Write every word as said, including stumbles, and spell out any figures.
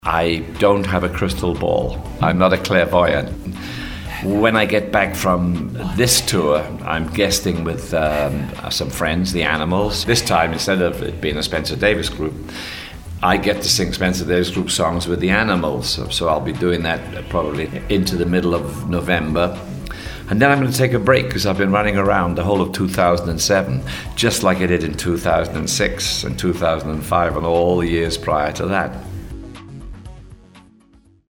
I don't have a crystal ball. I'm not a clairvoyant. When I get back from this tour, I'm guesting with um, some friends, the Animals. This time, instead of it being a Spencer Davis group, I get to sing Spencer Davis group songs with the Animals. So, so I'll be doing that probably into the middle of November. And then I'm going to take a break because I've been running around the whole of two thousand seven, just like I did in two thousand six and two thousand five and all the years prior to that.